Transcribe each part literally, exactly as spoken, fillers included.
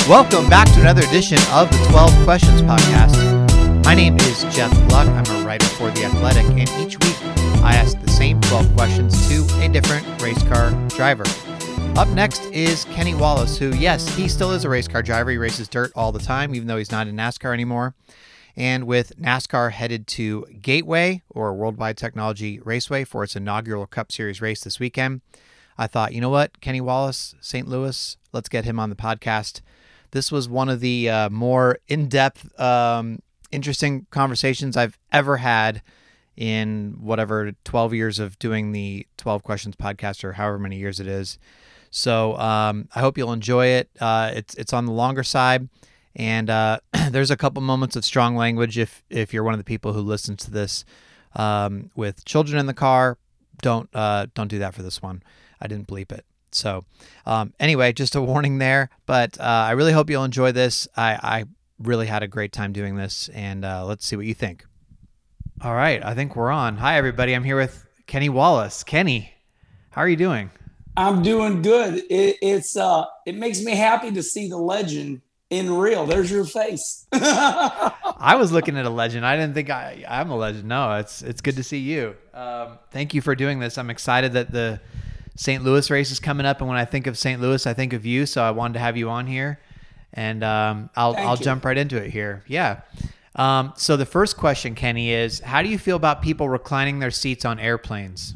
Welcome back to another edition of the twelve Questions Podcast. My name is Jeff Gluck. I'm a writer for The Athletic, and each week I ask the same twelve questions to a different race car driver. Up next is Kenny Wallace, who, yes, he still is a race car driver. He races dirt all the time, even though he's not in NASCAR anymore. And with NASCAR headed to Gateway, or Worldwide Technology Raceway, for its inaugural Cup Series race this weekend, I thought, you know what, Kenny Wallace, Saint Louis, let's get him on the podcast. This was one of the uh, more in-depth, um, interesting conversations I've ever had in whatever twelve years of doing the twelve Questions Podcast, or however many years it is. So um, I hope you'll enjoy it. Uh, it's it's on the longer side, and uh, there's a couple moments of strong language. If if you're one of the people who listens to this um, with children in the car, don't uh, don't do that for this one. I didn't bleep it. So um, anyway, just a warning there, but uh, I really hope you'll enjoy this. I, I really had a great time doing this, and uh, let's see what you think. All right, I think we're on. Hi, everybody. I'm here with Kenny Wallace. Kenny, how are you doing? I'm doing good. It, it's uh, it makes me happy to see the legend in real. There's your face. I was looking at a legend. I didn't think I, I'm a legend. No, it's it's good to see you. Um, thank you for doing this. I'm excited that the Saint Louis race is coming up, and when I think of Saint Louis, I think of you. So I wanted to have you on here, and um, I'll Thank I'll you. jump right into it here. Yeah. Um, so the first question, Kenny, is how do you feel about people reclining their seats on airplanes?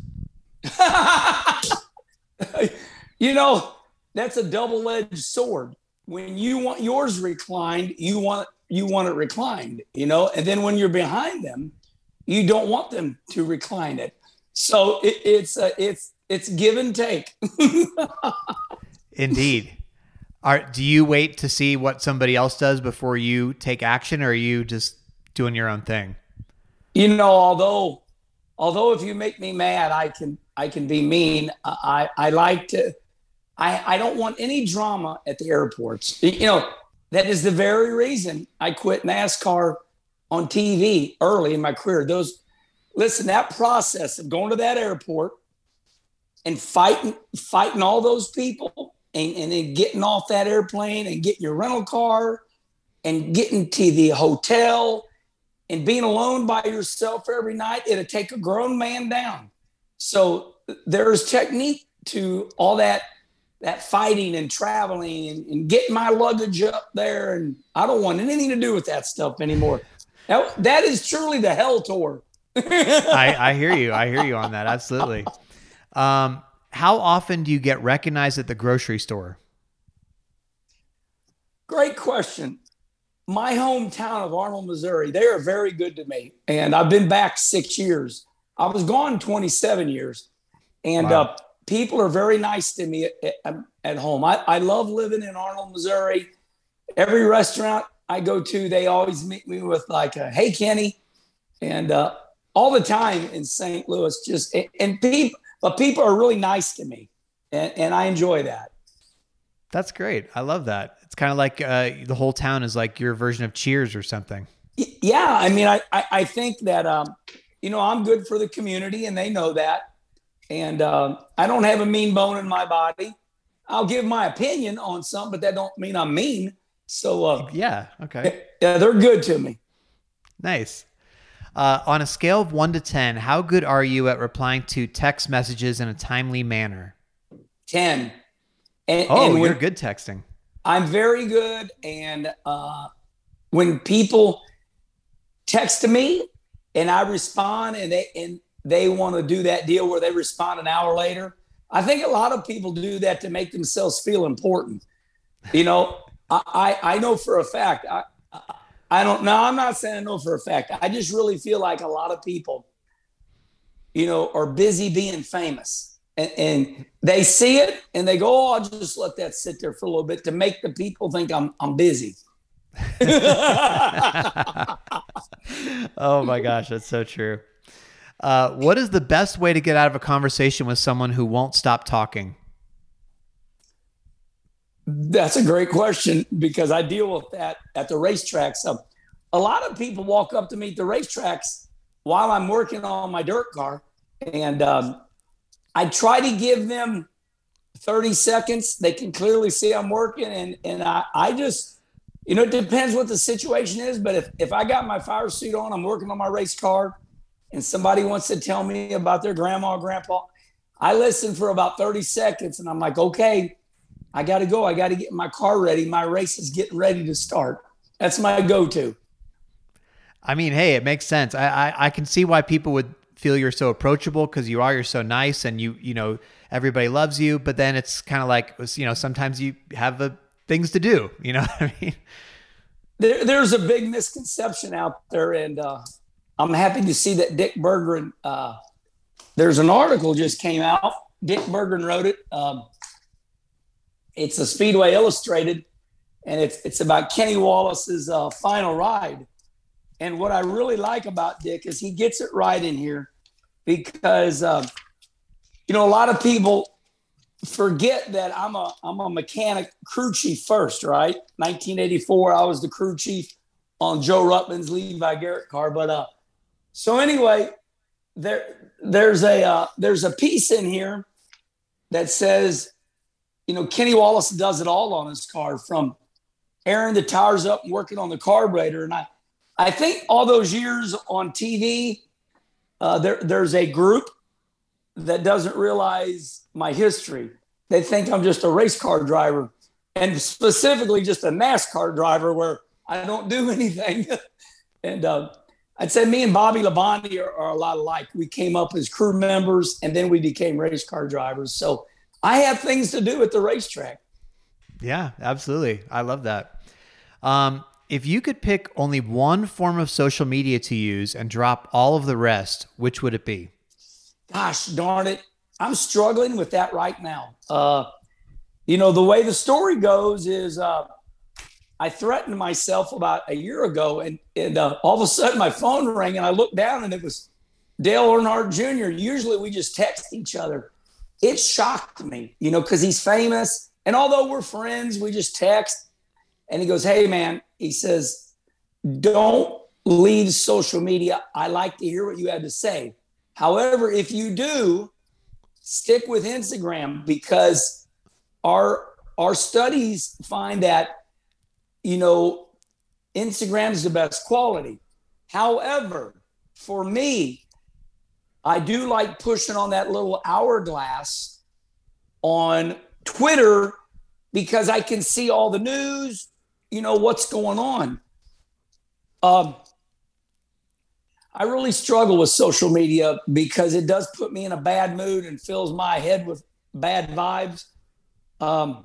You know, that's a double-edged sword. When you want yours reclined, you want you want it reclined, you know, and then when you're behind them, you don't want them to recline it. So it, it's uh, it's it's give and take. Indeed. Are do you wait to see what somebody else does before you take action, or are you just doing your own thing? You know, although although if you make me mad, I can I can be mean. I I like to. I, I don't want any drama at the airports. You know, that is the very reason I quit NASCAR on T V early in my career. Those, listen, that process of going to that airport and fighting, fighting all those people and, and then getting off that airplane and getting your rental car and getting to the hotel and being alone by yourself every night, it'll take a grown man down. So there's technique to all that that fighting and traveling and, and getting my luggage up there. And I don't want anything to do with that stuff anymore. That, that is truly the hell tour. I, I hear you. I hear you on that. Absolutely. Um, how often do you get recognized at the grocery store? Great question. My hometown of Arnold, Missouri, they are very good to me. And I've been back six years. I was gone twenty-seven years. And Wow. uh, people are very nice to me at, at, at home. I, I love living in Arnold, Missouri. Every restaurant I go to, they always meet me with like, a, hey, Kenny. And uh, all the time in Saint Louis, just, and people, but people are really nice to me. And, and I enjoy that. That's great. I love that. It's kind of like uh, the whole town is like your version of Cheers or something. Yeah. I mean, I, I, I think that, um, you know, I'm good for the community and they know that. And um, I don't have a mean bone in my body. I'll give my opinion on something, but that don't mean I'm mean. So uh, Yeah. Okay. yeah, they're good to me. Nice. Uh, on a scale of one to ten, how good are you at replying to text messages in a timely manner? ten. And, Oh, and you're when, good texting. I'm very good. And uh, when people text to me and I respond and they and they want to do that deal where they respond an hour later, I think a lot of people do that to make themselves feel important. You know, I, I, I know for a fact, I, I, I don't know. I'm not saying I know for a fact. I just really feel like a lot of people, you know, are busy being famous and, and they see it and they go, oh, I'll just let that sit there for a little bit to make the people think I'm, I'm busy. Oh my gosh. That's so true. Uh, what is the best way to get out of a conversation with someone who won't stop talking? That's a great question because I deal with that at the racetrack. So a lot of people walk up to me at the racetracks while I'm working on my dirt car. And um, I try to give them thirty seconds. They can clearly see I'm working. And, and I, I just, you know, it depends what the situation is. But if, if I got my fire suit on, I'm working on my race car, and somebody wants to tell me about their grandma or grandpa, I listen for about thirty seconds and I'm like, okay, I got to go. I got to get my car ready. My race is getting ready to start. That's my go-to. I mean, hey, it makes sense. I, I, I can see why people would feel you're so approachable, because you are, you're so nice, and you, you know, everybody loves you. But then it's kind of like, you know, sometimes you have the things to do, you know what I mean? There, there's a big misconception out there. And uh, I'm happy to see that Dick Berggren, uh, there's an article just came out. Dick Berggren wrote it. Um, it's a Speedway Illustrated, and it's, it's about Kenny Wallace's uh, final ride. And what I really like about Dick is he gets it right in here, because, uh, you know, a lot of people forget that I'm a I'm a mechanic crew chief first, right? nineteen eighty-four, I was the crew chief on Joe Ruttman's Levi Garrett car. But uh, so anyway, there there's a uh, there's a piece in here that says, you know, Kenny Wallace does it all on his car, from airing the tires up and working on the carburetor. And I I think all those years on T V, uh, there, there's a group that doesn't realize my history. They think I'm just a race car driver, and specifically just a NASCAR driver where I don't do anything. and uh, I'd say me and Bobby Labonte are, are a lot alike. We came up as crew members, and then we became race car drivers. So I have things to do at the racetrack. Yeah, absolutely. I love that. Um, If you could pick only one form of social media to use and drop all of the rest, which would it be? Gosh darn it. I'm struggling with that right now. Uh, you know, the way the story goes is uh, I threatened myself about a year ago, and, and uh, all of a sudden my phone rang, and I looked down and it was Dale Earnhardt Junior Usually we just text each other. It shocked me, you know, because he's famous. And although we're friends, we just text. And he goes, hey, man, he says, don't leave social media. I like to hear what you have to say. However, if you do, stick with Instagram, because our our studies find that, you know, Instagram is the best quality. However, for me, I do like pushing on that little hourglass on Twitter, because I can see all the news, you know, what's going on. Um, I really struggle with social media because it does put me in a bad mood and fills my head with bad vibes. Um,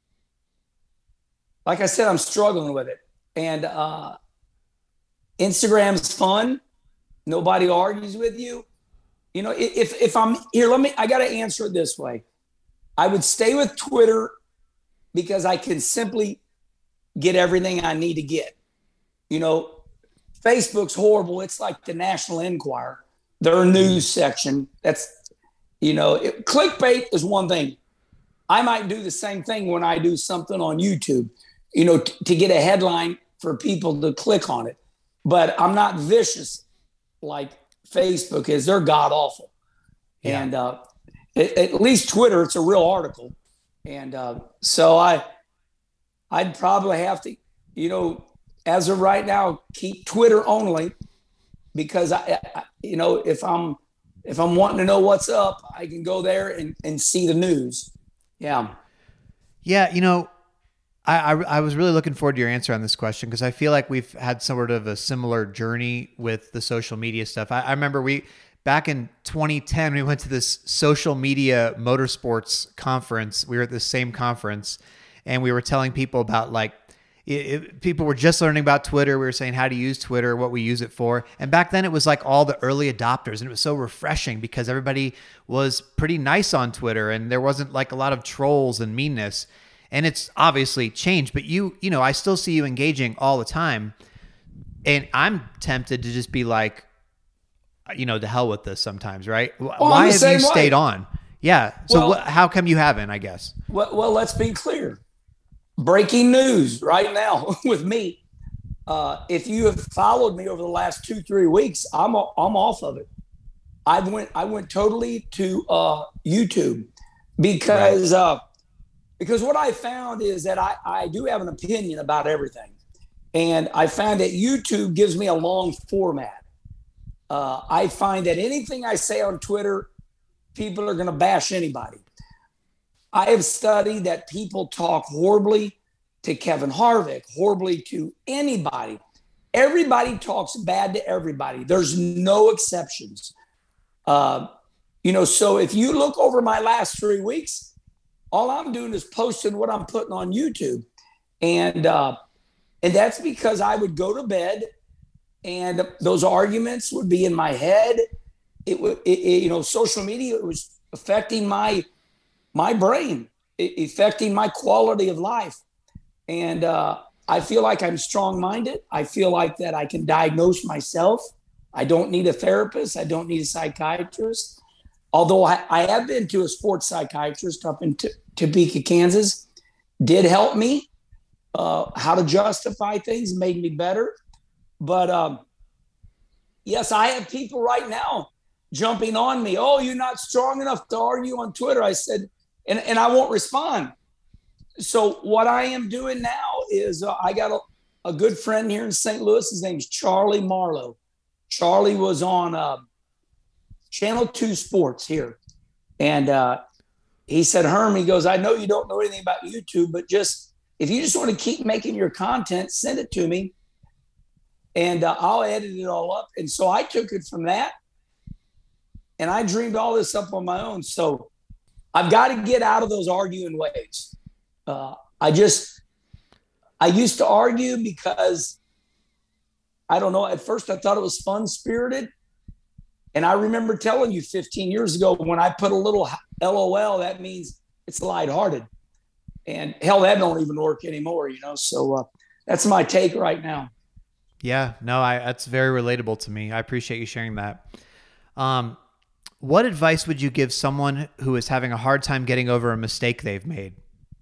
like I said, I'm struggling with it. And uh, Instagram's fun. Nobody argues with you. You know, if if I'm here, let me, I got to answer it this way. I would stay with Twitter because I can simply get everything I need to get. You know, Facebook's horrible. It's like the National Enquirer, their news section. That's, you know, it, clickbait is one thing. I might do the same thing when I do something on YouTube, you know, t- to get a headline for people to click on it. But I'm not vicious like Facebook is. They're god awful. Yeah. And uh, at, at least Twitter, it's a real article. And uh, so I, I'd probably have to, you know, as of right now, keep Twitter only, because I, I, you know, if I'm if I'm wanting to know what's up, I can go there and, and see the news. Yeah. Yeah. You know, I, I, I was really looking forward to your answer on this question, because I feel like we've had sort of a similar journey with the social media stuff. I, I remember we, back in twenty ten, we went to this social media motorsports conference. We were at the same conference, and we were telling people about, like, it, it, people were just learning about Twitter. We were saying how to use Twitter, what we use it for. And back then it was like all the early adopters, and it was so refreshing because everybody was pretty nice on Twitter, and there wasn't like a lot of trolls and meanness. And it's obviously changed, but you, you know, I still see you engaging all the time. And I'm tempted to just be like, you know, to hell with this sometimes, right? Well, Why have you way. stayed on? Yeah. So well, wh- how come you haven't, I guess? Well, well, let's be clear. Breaking news right now with me. Uh, if you have followed me over the last two, three weeks, I'm I'm off of it. I went I went totally to uh, YouTube. because, right. uh, because what I found is that I, I do have an opinion about everything. And I found that YouTube gives me a long format. Uh, I find that anything I say on Twitter, people are going to bash anybody. I have studied that people talk horribly to Kevin Harvick, horribly to anybody. Everybody talks bad to everybody. There's no exceptions. Uh, you know, so if you look over my last three weeks, all I'm doing is posting what I'm putting on YouTube. And, uh, and that's because I would go to bed and those arguments would be in my head. It would, it, it, you know, social media, it was affecting my, my brain, it, affecting my quality of life. And, uh, I feel like I'm strong-minded. I feel like that I can diagnose myself. I don't need a therapist. I don't need a psychiatrist. Although I, I have been to a sports psychiatrist up in T- Topeka, Kansas, did help me uh, how to justify things, made me better. But um, yes, I have people right now jumping on me. Oh, you're not strong enough to argue on Twitter. I said, and, and I won't respond. So what I am doing now is uh, I got a, a good friend here in Saint Louis. His name's Charlie Marlowe. Charlie was on uh, Channel two Sports here. And uh, he said, Herm, he goes, I know you don't know anything about YouTube, but just if you just want to keep making your content, send it to me. And uh, I'll edit it all up. And so I took it from that. And I dreamed all this up on my own. So I've got to get out of those arguing ways. Uh, I just, I used to argue because, I don't know, at first I thought it was fun spirited. And I remember telling you fifteen years ago, when I put a little L O L, that means it's lighthearted. And hell, that don't even work anymore, you know? So uh, that's my take right now. Yeah, no, I, that's very relatable to me. I appreciate you sharing that. Um, what advice would you give someone who is having a hard time getting over a mistake they've made?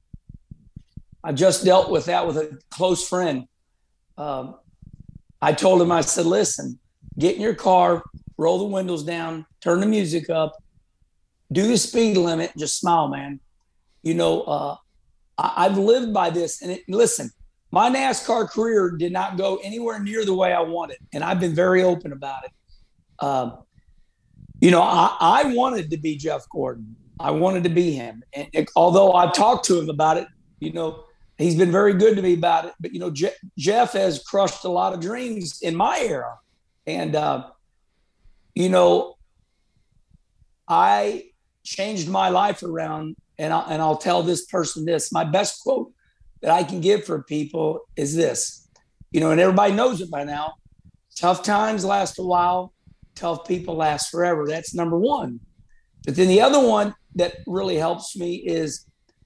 I just dealt with that with a close friend. Um, I told him, I said, listen, get in your car, roll the windows down, turn the music up, do the speed limit, just smile, man. You know, uh, I, I've lived by this. And it, listen, my NASCAR career did not go anywhere near the way I wanted. And I've been very open about it. Um, you know, I, I wanted to be Jeff Gordon. I wanted to be him. And it, although I talked to him about it, you know, he's been very good to me about it. But, you know, Je- Jeff has crushed a lot of dreams in my era. And, uh, you know, I changed my life around, and I'll, and I'll tell this person this. My best quote that I can give for people is this, you know, and everybody knows it by now. Tough times last a while. Tough people last forever. That's number one. But then the other one that really helps me is,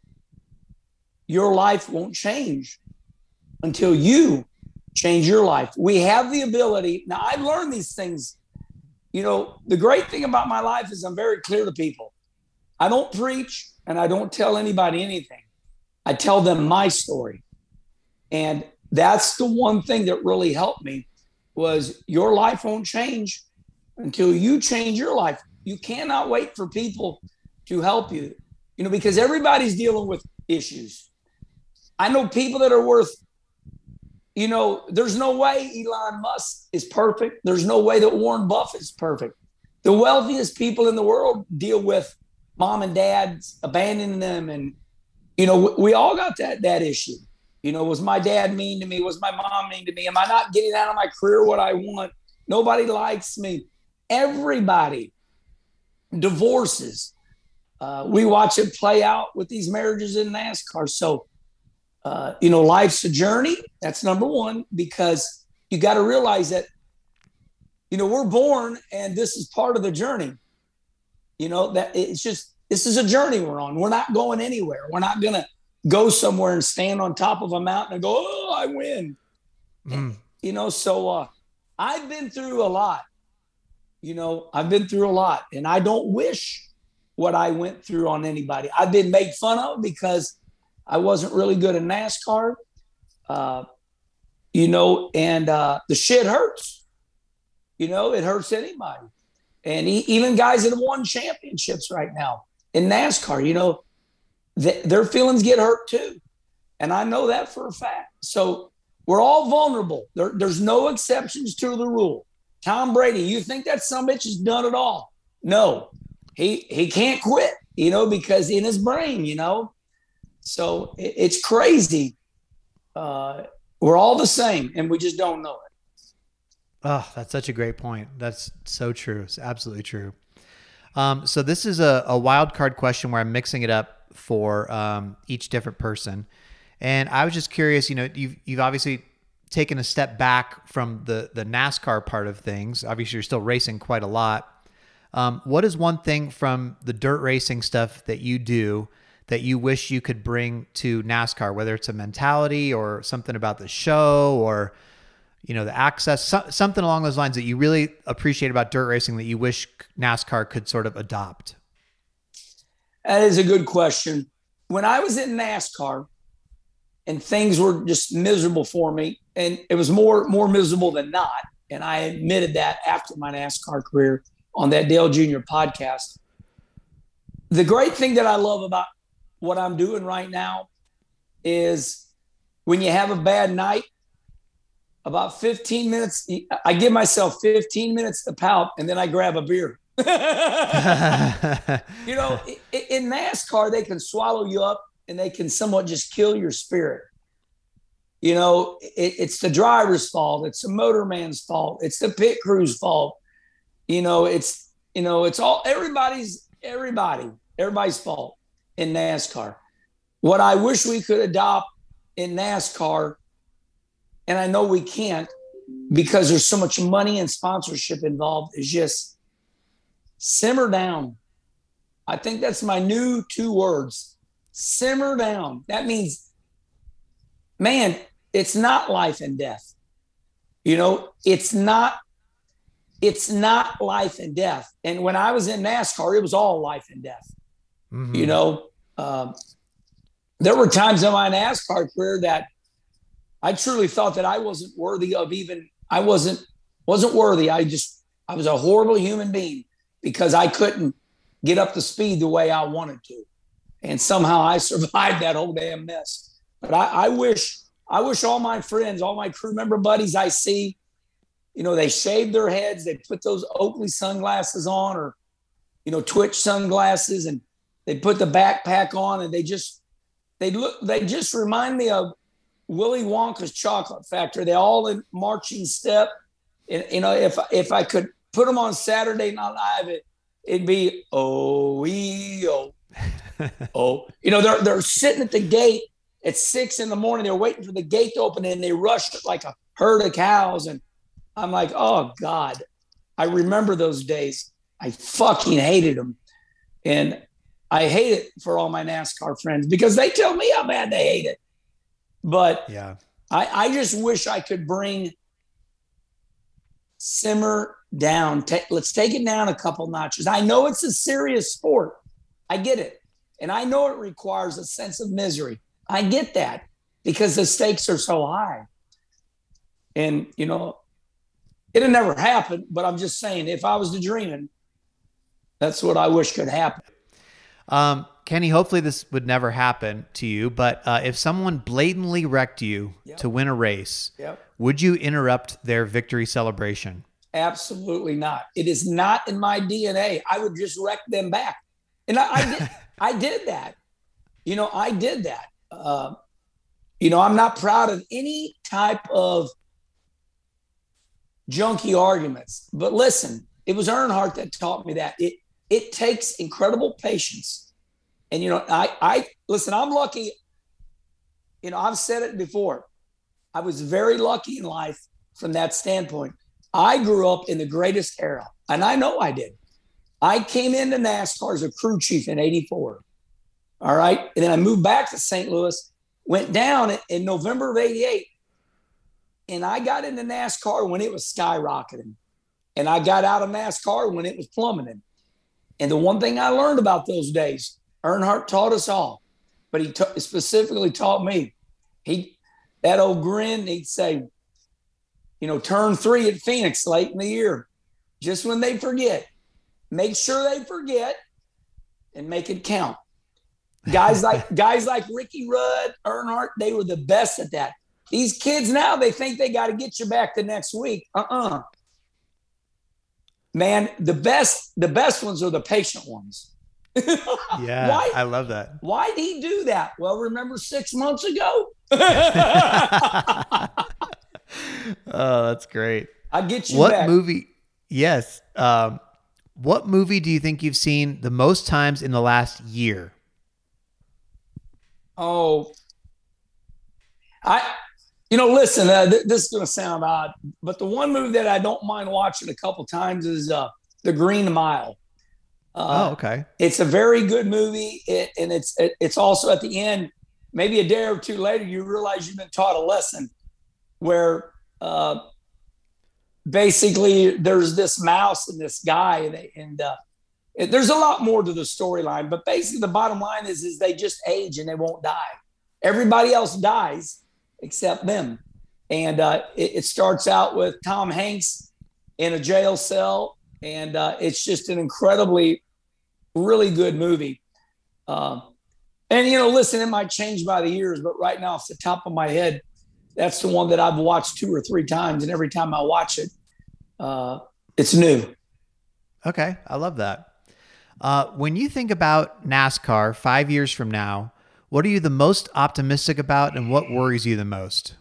your life won't change until you change your life. We have the ability. Now, I've learned these things. You know, the great thing about my life is I'm very clear to people. I don't preach and I don't tell anybody anything. I tell them my story. And that's the one thing that really helped me was your life won't change until you change your life. You cannot wait for people to help you, you know, because everybody's dealing with issues. I know people that are worth, you know, there's no way Elon Musk is perfect. There's no way that Warren Buffett is perfect. The wealthiest people in the world deal with mom and dad abandoning them. And, you know, we all got that, that issue. You know, was my dad mean to me? Was my mom mean to me? Am I not getting out of my career what I want? Nobody likes me. Everybody divorces. Uh, we watch it play out with these marriages in NASCAR. So, Uh, you know, life's a journey. That's number one, because you got to realize that, you know, we're born and this is part of the journey. You know, that it's just, this is a journey we're on. We're not going anywhere. We're not going to go somewhere and stand on top of a mountain and go, oh, I win. Mm. You know, so uh, I've been through a lot. You know, I've been through a lot, and I don't wish what I went through on anybody. I've been made fun of because I wasn't really good at NASCAR, uh, you know, and uh, the shit hurts. You know, it hurts anybody. And he, even guys that have won championships right now, in NASCAR. You know, th- their feelings get hurt too. And I know that for a fact. So we're all vulnerable. There, there's no exceptions to the rule. Tom Brady, you think that some bitch has done it all? No, he he can't quit, you know, because in his brain, you know. So it, it's crazy. Uh, we're all the same, and we just don't know it. Oh, that's such a great point. That's so true. It's absolutely true. Um, so this is a, a wild card question where I'm mixing it up for um, each different person. And I was just curious, you know, you've, you've obviously taken a step back from the, the NASCAR part of things. Obviously, you're still racing quite a lot. Um, what is one thing from the dirt racing stuff that you do that you wish you could bring to NASCAR, whether it's a mentality or something about the show or, you know, the access, so, something along those lines that you really appreciate about dirt racing that you wish NASCAR could sort of adopt? That is a good question. When I was in NASCAR and things were just miserable for me, and it was more, more miserable than not, and I admitted that after my NASCAR career on that Dale Junior podcast. The great thing that I love about what I'm doing right now is when you have a bad night, about fifteen minutes, I give myself fifteen minutes to pout, and then I grab a beer. You know, in NASCAR, they can swallow you up and they can somewhat just kill your spirit. You know, it, it's the driver's fault. It's the motorman's fault. It's the pit crew's fault. You know, it's, you know, it's all everybody's, everybody, everybody's fault in NASCAR. What I wish we could adopt in NASCAR, and I know we can't because there's so much money and sponsorship involved, is just simmer down. I think that's my new two words. Simmer down. That means, man, it's not life and death. You know, it's not, it's not life and death. And when I was in NASCAR, it was all life and death. Mm-hmm. You know, um, there were times in my NASCAR career that I truly thought that I wasn't worthy of even, I wasn't, wasn't worthy. I just, I was a horrible human being because I couldn't get up to speed the way I wanted to. And somehow I survived that whole damn mess. But I, I wish, I wish all my friends, all my crew member buddies I see, you know, they shave their heads, they put those Oakley sunglasses on, or, you know, Twitch sunglasses, and they put the backpack on, and they just, they look, they just remind me of Willy Wonka's Chocolate Factory. They all in marching step. And, you know, if, if I could put them on Saturday Night Live, it, it'd be, oh, ee, oh. Oh, you know, they're they're sitting at the gate at six in the morning. They're waiting for the gate to open, and they rush like a herd of cows. And I'm like, oh God, I remember those days. I fucking hated them, and I hate it for all my NASCAR friends because they tell me how bad they hate it. But yeah, I, I just wish I could bring simmer down. Take, let's take it down a couple notches. I know it's a serious sport. I get it. And I know it requires a sense of misery. I get that because the stakes are so high. And, you know, it'll never happen, but I'm just saying, if I was to dreaming, that's what I wish could happen. Um, Kenny, hopefully this would never happen to you, but uh, if someone blatantly wrecked you yep. to win a race, yep. would you interrupt their victory celebration? Absolutely not. It is not in my D N A. I would just wreck them back. And I, I did, I did that. You know, I did that. Uh, you know, I'm not proud of any type of junky arguments. But listen, it was Earnhardt that taught me that. It it takes incredible patience. And, you know, I, I listen, I'm lucky. You know, I've said it before. I was very lucky in life from that standpoint. I grew up in the greatest era, and I know I did. I came into NASCAR as a crew chief in eighty-four. All right. And then I moved back to Saint Louis, went down in November of eighty-eight. And I got into NASCAR when it was skyrocketing. And I got out of NASCAR when it was plummeting. And the one thing I learned about those days, Earnhardt taught us all, but he t- specifically taught me. He, that old grin, he'd say, you know, turn three at Phoenix late in the year, just when they forget. Make sure they forget and make it count. Guys like guys like Ricky Rudd, Earnhardt, they were the best at that. These kids now, they think they got to get you back the next week. Uh-uh. Man, the best the best ones are the patient ones. Yeah, why, I love that. Why did he do that? Well, remember six months ago? Oh, that's great. I'll get you what back. movie? Yes. Um, what movie do you think you've seen the most times in the last year? Oh, I, you know, listen, uh, th- this is going to sound odd, but the one movie that I don't mind watching a couple times is uh, The Green Mile. Uh, oh, okay. It's a very good movie, it, and it's it, it's also at the end, maybe a day or two later, you realize you've been taught a lesson where uh, basically there's this mouse and this guy, and, they, and uh, it, there's a lot more to the storyline, but basically the bottom line is, is they just age and they won't die. Everybody else dies except them. And uh, it, it starts out with Tom Hanks in a jail cell, and uh, it's just an incredibly, really good movie. Uh, and, you know, listen, it might change by the years, but right now off the top of my head, that's the one that I've watched two or three times. And every time I watch it, uh, it's new. Okay. I love that. Uh, when you think about NASCAR five years from now, what are you the most optimistic about and what worries you the most?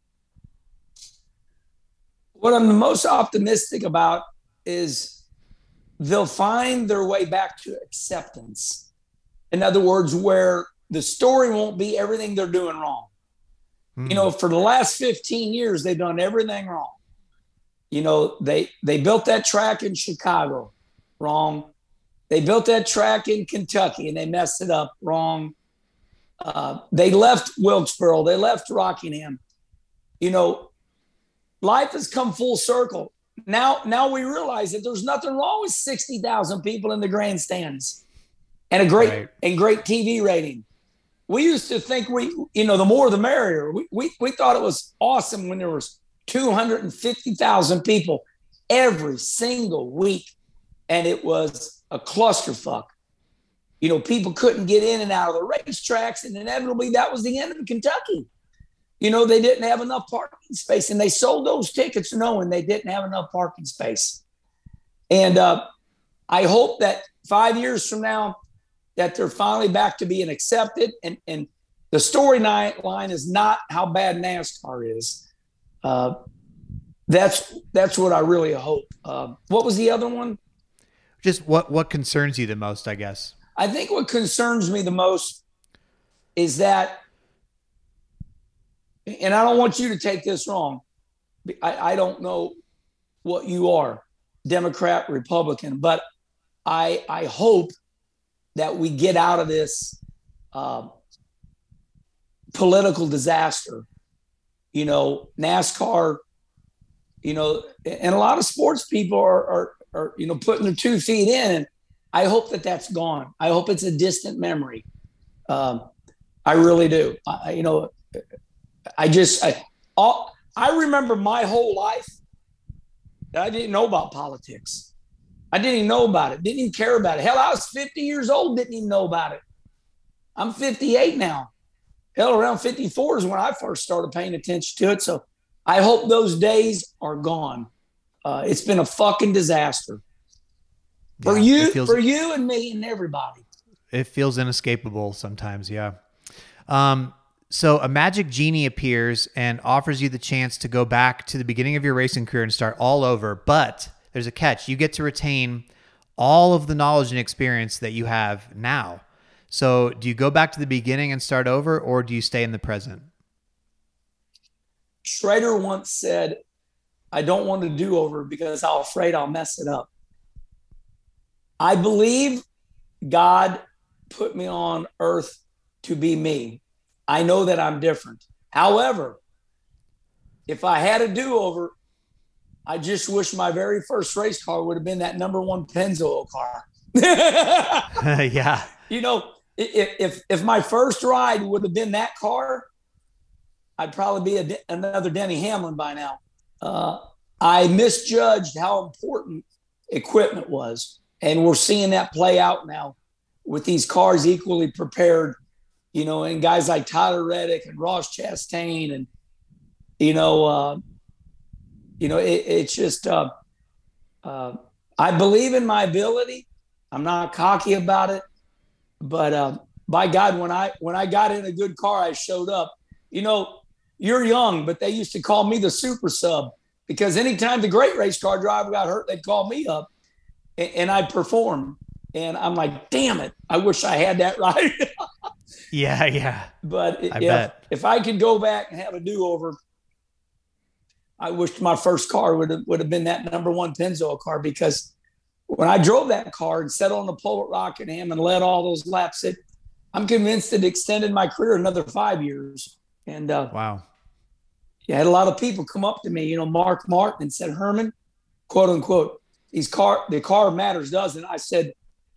What I'm the most optimistic about is they'll find their way back to acceptance. In other words, where the story won't be everything they're doing wrong. Mm. You know, for the last fifteen years, they've done everything wrong. You know, they they built that track in Chicago, wrong. They built that track in Kentucky and they messed it up, wrong. Uh, they left Wilkesboro. They left Rockingham. You know, life has come full circle. Now, now we realize that there's nothing wrong with sixty thousand people in the grandstands and a great right. and great T V rating. We used to think we, you know, the more the merrier. We we, we thought it was awesome when there was two hundred fifty thousand people every single week, and it was a clusterfuck. You know, people couldn't get in and out of the racetracks, and inevitably that was the end of Kentucky. You know, they didn't have enough parking space, and they sold those tickets knowing they didn't have enough parking space. And uh, I hope that five years from now that they're finally back to being accepted. And, and the storyline is not how bad NASCAR is. Uh, that's that's what I really hope. Uh, what was the other one? Just what, what concerns you the most, I guess? I think what concerns me the most is that, and I don't want you to take this wrong, I, I don't know what you are, Democrat, Republican, but I I hope that we get out of this uh, political disaster. You know, NASCAR, you know, and a lot of sports people are, are, are you know, putting their two feet in, and I hope that that's gone. I hope it's a distant memory. Um, I really do. I, you know, I just, I, all, I remember my whole life that I didn't know about politics. I didn't even know about it. Didn't even care about it. Hell, I was fifty years old, didn't even know about it. I'm fifty-eight now. Hell, around fifty-four is when I first started paying attention to it. So I hope those days are gone. Uh, it's been a fucking disaster. For yeah, you, feels, for you and me and everybody. It feels inescapable sometimes, yeah. Um, so a magic genie appears and offers you the chance to go back to the beginning of your racing career and start all over. But there's a catch. You get to retain all of the knowledge and experience that you have now. So do you go back to the beginning and start over, or do you stay in the present? Schrader once said, I don't want to do over because I'm afraid I'll mess it up. I believe God put me on earth to be me. I know that I'm different. However, if I had a do-over, I just wish my very first race car would have been that number one Pennzoil car. Yeah. You know, if, if if my first ride would have been that car, I'd probably be a, another Denny Hamlin by now. Uh, I misjudged how important equipment was. And we're seeing that play out now with these cars equally prepared, you know, and guys like Tyler Reddick and Ross Chastain, and you know, uh, you know, it, it's just uh, uh, I believe in my ability. I'm not cocky about it, but uh, by God, when I when I got in a good car, I showed up. You know, you're young, but they used to call me the super sub, because anytime the great race car driver got hurt, they'd call me up, and, and I'd perform. And I'm like, damn it, I wish I had that right. yeah, yeah. But I if, bet. if I could go back and have a do-over, I wished my first car would have, would have been that number one Pennzoil car, because when I drove that car and sat on the pole at Rockingham and led all those laps, it, I'm convinced it extended my career another five years. And uh, wow. Yeah, I had a lot of people come up to me, you know, Mark Martin, and said, Herman, quote unquote, these car, the car matters, doesn't it? I said,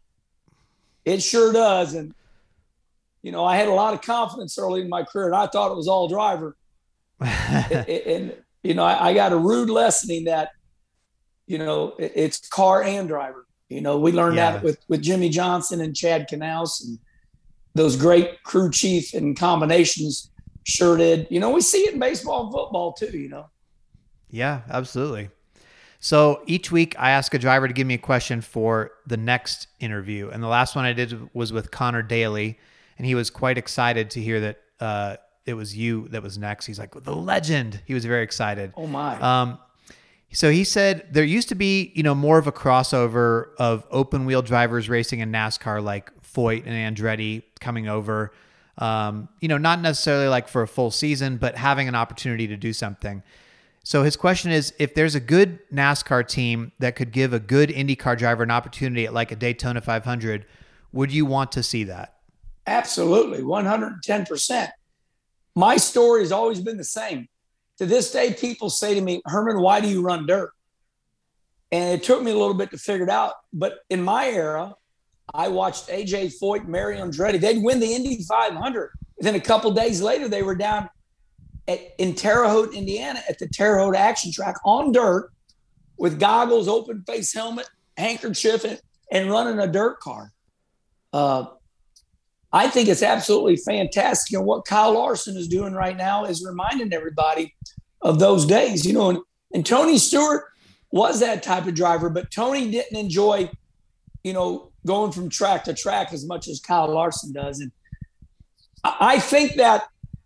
it sure does. And, you know, I had a lot of confidence early in my career, and I thought it was all driver. and, and, you know, I, I got a rude lessoning that, you know, it, it's car and driver. You know, we learned yeah. that with, with Jimmy Johnson and Chad Knaus, and those great crew chief and combinations sure did. You know, we see it in baseball and football too, you know. Yeah, absolutely. So each week I ask a driver to give me a question for the next interview. And the last one I did was with Connor Daly, and he was quite excited to hear that uh, it was you that was next. He's like, the legend. He was very excited. Oh my. Um, so he said there used to be, you know, more of a crossover of open wheel drivers racing in NASCAR, like Foyt and Andretti coming over, um, you know, not necessarily like for a full season, but having an opportunity to do something. So his question is, if there's a good NASCAR team that could give a good IndyCar driver an opportunity at like a Daytona five hundred, would you want to see that? Absolutely, one hundred ten percent. My story has always been the same. To this day, people say to me, Herman, why do you run dirt? And it took me a little bit to figure it out. But in my era, I watched A J Foyt, Mario Andretti. They'd win the Indy five hundred. And then a couple days later, they were down at, in Terre Haute, Indiana, at the Terre Haute Action Track on dirt with goggles, open face helmet, handkerchief, and, and running a dirt car. Uh, I think it's absolutely fantastic. And what Kyle Larson is doing right now is reminding everybody of those days. You know, and, and Tony Stewart was that type of driver, but Tony didn't enjoy, you know, going from track to track as much as Kyle Larson does. And I, I think that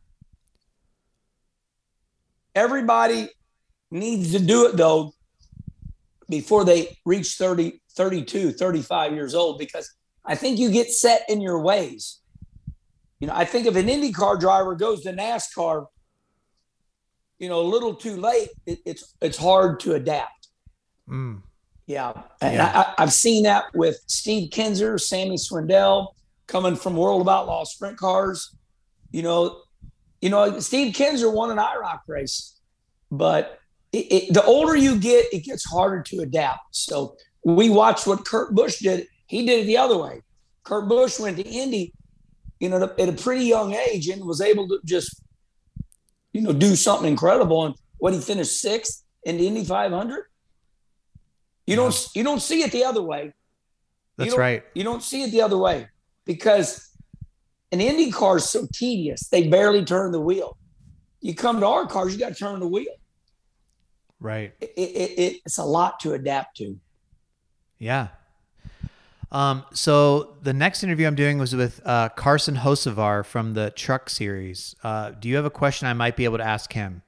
everybody needs to do it, though, before they reach thirty, thirty-two, thirty-five years old, because I think you get set in your ways. You know, I think if an IndyCar driver goes to NASCAR, you know, a little too late, it, it's it's hard to adapt. Mm. Yeah. And yeah. I, I've seen that with Steve Kinzer, Sammy Swindell, coming from World of Outlaw sprint cars. You know, you know, Steve Kinzer won an I ROC race, but it, it, the older you get, it gets harder to adapt. So we watched what Kurt Busch did. He did it the other way. Kurt Busch went to Indy, you know, at a pretty young age, and was able to just, you know, do something incredible. And what, he finished sixth in the Indy five hundred. You yeah. don't you don't see it the other way. That's you right. You don't see it the other way, because an Indy car is so tedious. They barely turn the wheel. You come to our cars, you got to turn the wheel. Right. It, it, it, it's a lot to adapt to. Yeah. Um, so the next interview I'm doing was with uh, Carson Hocevar from the Truck Series. Uh, do you have a question I might be able to ask him?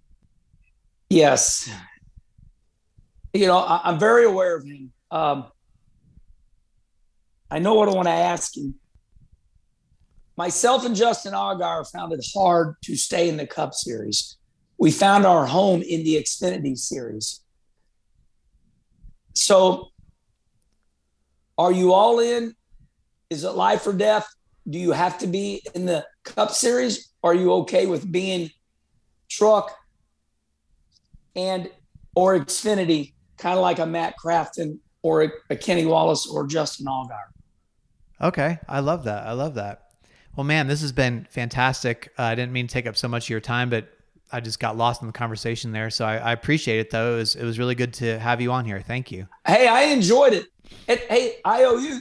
Yes. You know, I, I'm very aware of him. Um, I know what I want to ask him. Myself and Justin Allgaier found it hard to stay in the Cup Series. We found our home in the Xfinity Series. So, are you all in? Is it life or death? Do you have to be in the Cup Series? Are you okay with being truck and or Xfinity, kind of like a Matt Crafton or a, a Kenny Wallace or Justin Allgaier? Okay, I love that. I love that. Well, man, this has been fantastic. Uh, I didn't mean to take up so much of your time, but I just got lost in the conversation there. So I, I appreciate it, though. It was it was really good to have you on here. Thank you. Hey, I enjoyed it. And, hey, I owe you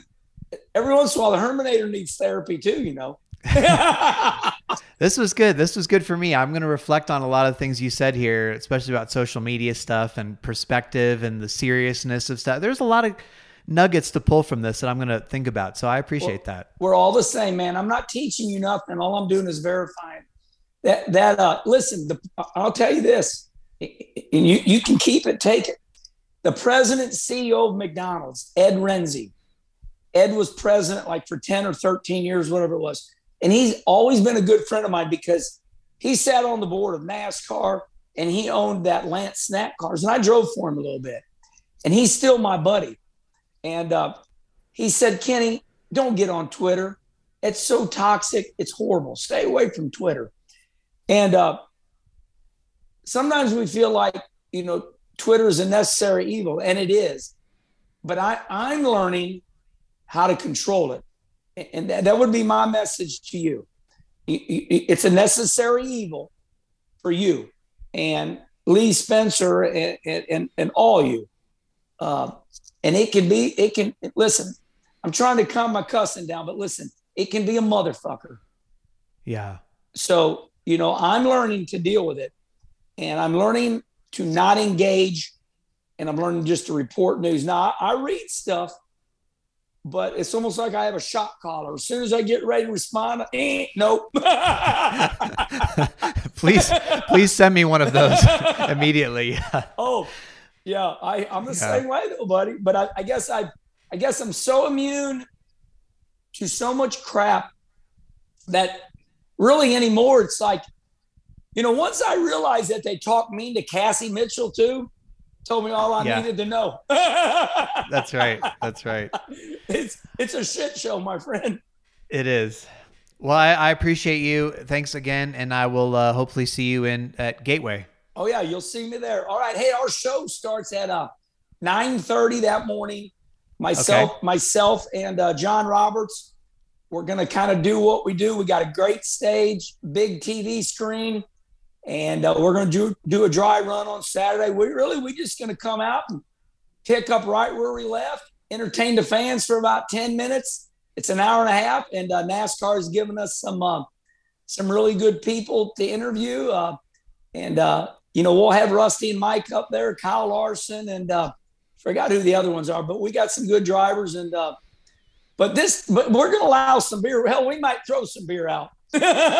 every once in a while, the Herminator needs therapy too, you know. This was good. This was good for me. I'm going to reflect on a lot of things you said here, especially about social media stuff and perspective and the seriousness of stuff. There's a lot of nuggets to pull from this that I'm going to think about. So I appreciate well, that. We're all the same, man. I'm not teaching you nothing. All I'm doing is verifying that, that, uh, listen, the, I'll tell you this, and you, you can keep it, take it. The president and C E O of McDonald's, Ed Renzi, Ed was president like for ten or thirteen years, whatever it was. And he's always been a good friend of mine because he sat on the board of NASCAR and he owned that Lance Snack Cars. And I drove for him a little bit. And he's still my buddy. And uh, he said, Kenny, don't get on Twitter. It's so toxic. It's horrible. Stay away from Twitter. And uh, sometimes we feel like, you know, Twitter is a necessary evil, and it is. But I, I'm learning how to control it. And that, that would be my message to you. It's a necessary evil for you and Lee Spencer and, and, and all you. Uh, and it can be, it can, listen, I'm trying to calm my cussing down, but listen, it can be a motherfucker. Yeah. So, you know, I'm learning to deal with it, and I'm learning to not engage, and I'm learning just to report news. Now, I, I read stuff, but it's almost like I have a shot collar. As soon as I get ready to respond, eh, nope. please, please send me one of those immediately. Oh, yeah, I, I'm the yeah. same way though, buddy. But I, I guess I, I guess I'm so immune to so much crap that really anymore it's like, you know, once I realized that they talked mean to Cassie Mitchell too, told me all I yeah. needed to know. That's right. That's right. It's it's a shit show, my friend. It is. Well, I, I appreciate you. Thanks again, and I will uh, hopefully see you in at Gateway. Oh yeah, you'll see me there. All right. Hey, our show starts at uh nine thirty that morning. Myself, okay. myself, and uh, John Roberts. We're gonna kind of do what we do. We got a great stage, big T V screen. And uh, we're going to do, do a dry run on Saturday. We really, we just going to come out and pick up right where we left, entertain the fans for about ten minutes. It's an hour and a half, and uh, NASCAR has given us some uh, some really good people to interview. Uh, and, uh, you know, we'll have Rusty and Mike up there, Kyle Larson, and uh, forgot who the other ones are, but we got some good drivers. And uh, but this, but we're going to allow some beer. Hell, we might throw some beer out. Oh,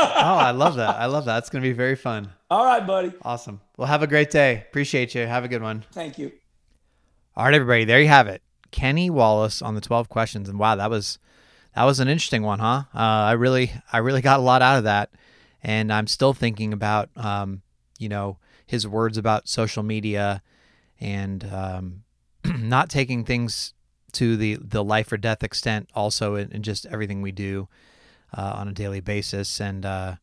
I love that. I love that. It's going to be very fun. All right, buddy. Awesome. Well, have a great day. Appreciate you. Have a good one. Thank you. All right, everybody. There you have it. Kenny Wallace on the twelve questions. And wow, that was, that was an interesting one, huh? Uh, I really, I really got a lot out of that. And I'm still thinking about, um, you know, his words about social media and um, not taking things to the, the life or death extent also in, in just everything we do. Uh, on a daily basis, and uh,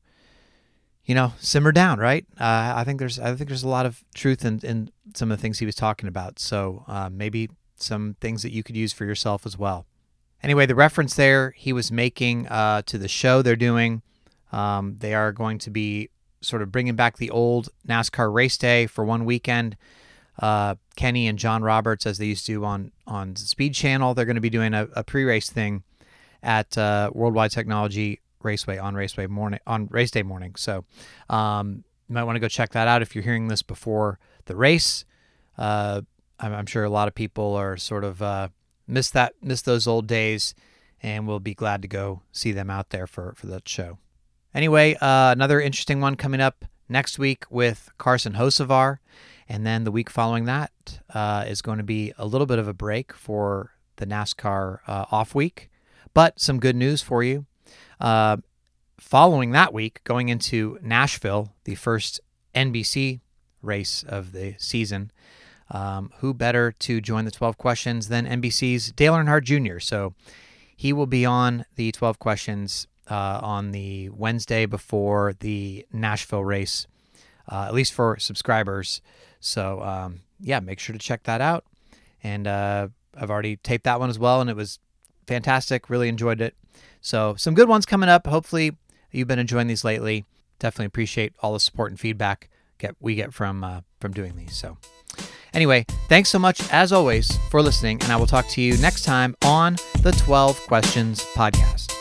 you know, simmer down, right? Uh, I think there's, I think there's a lot of truth in, in some of the things he was talking about. So uh, maybe some things that you could use for yourself as well. Anyway, the reference there he was making uh, to the show they're doing, um, they are going to be sort of bringing back the old NASCAR race day for one weekend. Uh, Kenny and John Roberts, as they used to on on Speed Channel, they're going to be doing a, a pre-race thing at uh, Worldwide Technology Raceway on Raceway morning on race day morning. So um, you might want to go check that out if you're hearing this before the race. Uh, I'm, I'm sure a lot of people are sort of uh, miss that miss those old days, and we'll be glad to go see them out there for for that show. Anyway, uh, another interesting one coming up next week with Carson Hocevar, and then the week following that uh, is going to be a little bit of a break for the NASCAR uh, off week. But some good news for you. Uh, following that week, going into Nashville, the first N B C race of the season, um, who better to join the twelve questions than N B C's Dale Earnhardt Junior So he will be on the twelve questions uh, on the Wednesday before the Nashville race, uh, at least for subscribers. So, um, yeah, make sure to check that out. And uh, I've already taped that one as well, and it was fantastic. Really enjoyed it. So some good ones coming up. Hopefully you've been enjoying these lately. Definitely appreciate all the support and feedback get we get from uh, from doing these. So anyway, thanks so much as always for listening, and I will talk to you next time on the twelve Questions Podcast.